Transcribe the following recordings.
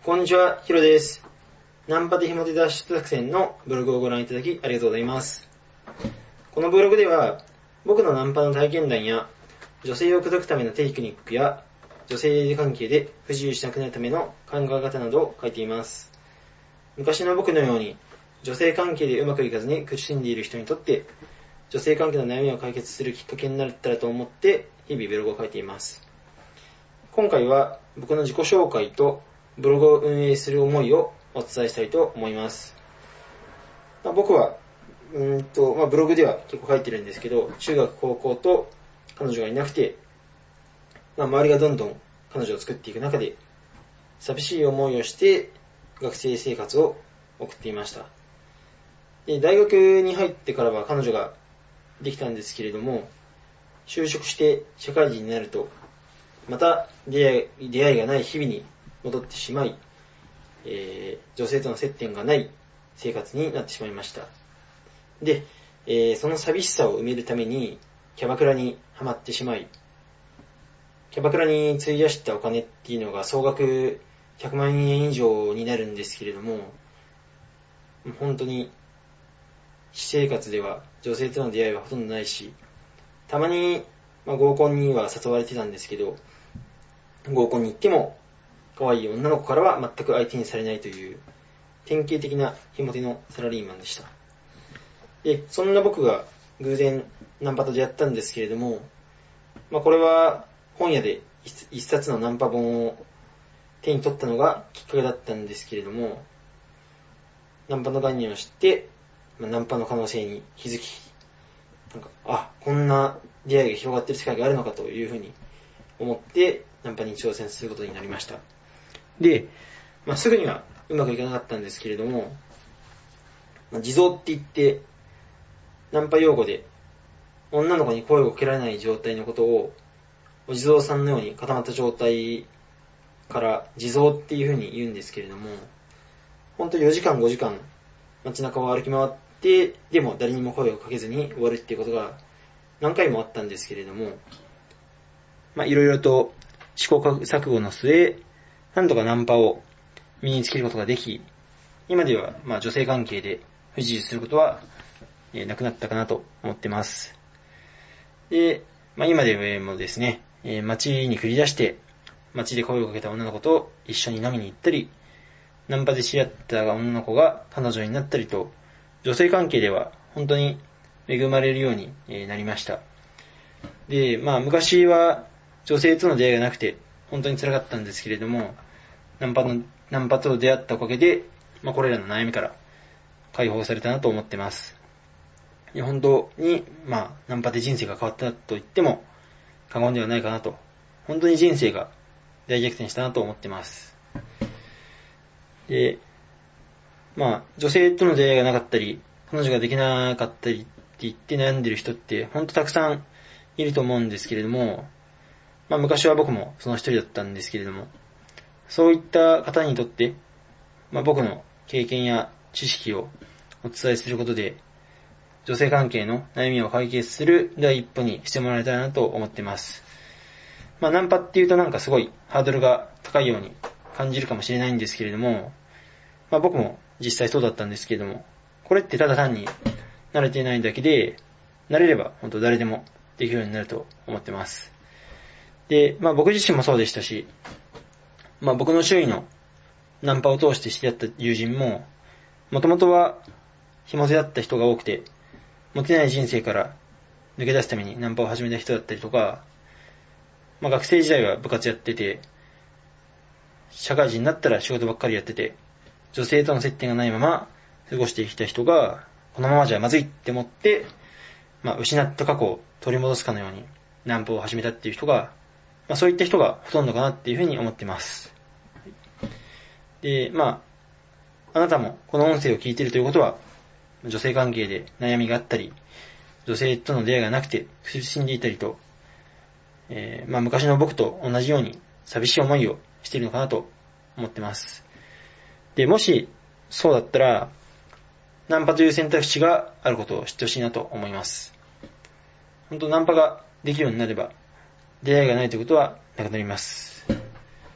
こんにちは、ヒロです。ナンパでひも手脱出作戦のブログをご覧いただきありがとうございます。このブログでは、僕のナンパの体験談や、女性を口説くためのテクニックや、女性関係で不自由しなくなるための考え方などを書いています。昔の僕のように、女性関係でうまくいかずに苦しんでいる人にとって、女性関係の悩みを解決するきっかけになったらと思って、日々ブログを書いています。今回は僕の自己紹介とブログを運営する思いをお伝えしたいと思います。僕はブログでは結構書いてるんですけど、中学高校と彼女がいなくて、周りがどんどん彼女を作っていく中で寂しい思いをして学生生活を送っていました。で、大学に入ってからは彼女ができたんですけれども、就職して社会人になるとまた出会いがない日々に戻ってしまい、女性との接点がない生活になってしまいました。で、その寂しさを埋めるためにキャバクラにハマってしまい、キャバクラに費やしたお金っていうのが総額100万円以上になるんですけれども、本当に私生活では女性との出会いはほとんどないし、たまに、合コンには誘われてたんですけど、合コンに行っても可愛い女の子からは全く相手にされないという典型的なひも手のサラリーマンでした。で、そんな僕が偶然ナンパと出会ったんですけれども、これは本屋で一冊のナンパ本を手に取ったのがきっかけだったんですけれども、ナンパの概念を知って、ナンパの可能性に気づき、こんな出会いが広がっている世界があるのかというふうに思ってナンパに挑戦することになりました。で、すぐにはうまくいかなかったんですけれども、地蔵って言ってナンパ用語で女の子に声をかけられない状態のことをお地蔵さんのように固まった状態から地蔵っていう風に言うんですけれども、本当に4時間5時間街中を歩き回ってでも誰にも声をかけずに終わるっていうことが何回もあったんですけれども、いろいろと試行錯誤の末、何とかナンパを身につけることができ、今では女性関係で不自由することはなくなったかなと思ってます。で、今でもですね、街に繰り出して、街で声をかけた女の子と一緒に飲みに行ったり、ナンパで知り合った女の子が彼女になったりと、女性関係では本当に恵まれるようになりました。で、昔は女性との出会いがなくて本当に辛かったんですけれども、ナンパと出会ったおかげで、これらの悩みから解放されたなと思ってます。本当に、ナンパで人生が変わったと言っても過言ではないかなと、本当に人生が大逆転したなと思ってます。で、女性との出会いがなかったり、彼女ができなかったりって言って悩んでる人って本当たくさんいると思うんですけれども、昔は僕もその一人だったんですけれども、そういった方にとって、僕の経験や知識をお伝えすることで、女性関係の悩みを解決する第一歩にしてもらえたらなと思ってます。ナンパっていうとすごいハードルが高いように感じるかもしれないんですけれども、僕も実際そうだったんですけれども、これってただ単に慣れていないだけで、慣れれば本当誰でもできるようになると思ってます。で、僕自身もそうでしたし、僕の周囲のナンパを通して知り合った友人も、もともとはひも手だった人が多くて、モテない人生から抜け出すためにナンパを始めた人だったりとか、学生時代は部活やってて、社会人になったら仕事ばっかりやってて、女性との接点がないまま過ごしてきた人が、このままじゃまずいって思って、失った過去を取り戻すかのようにナンパを始めたっていう人が、そういった人がほとんどかなっていうふうに思ってます。で、あなたもこの音声を聞いているということは、女性関係で悩みがあったり、女性との出会いがなくて苦しんでいたりと、昔の僕と同じように寂しい思いをしているのかなと思ってます。で、もしそうだったら、ナンパという選択肢があることを知ってほしいなと思います。本当ナンパができるようになれば、出会いがないということはなくなります。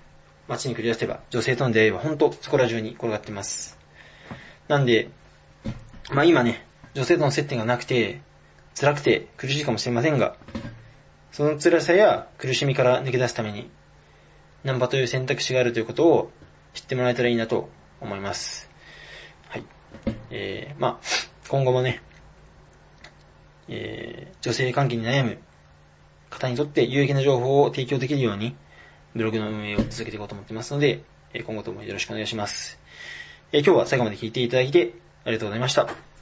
街に繰り出せば、女性との出会いは本当そこら中に転がっています。なんで、今ね、女性との接点がなくて、辛くて苦しいかもしれませんが、その辛さや苦しみから抜け出すために、ナンパという選択肢があるということを知ってもらえたらいいなと思います。はい。今後もね、女性関係に悩む方にとって有益な情報を提供できるように、ブログの運営を続けていこうと思っていますので、今後ともよろしくお願いします。今日は最後まで聞いていただいてありがとうございました。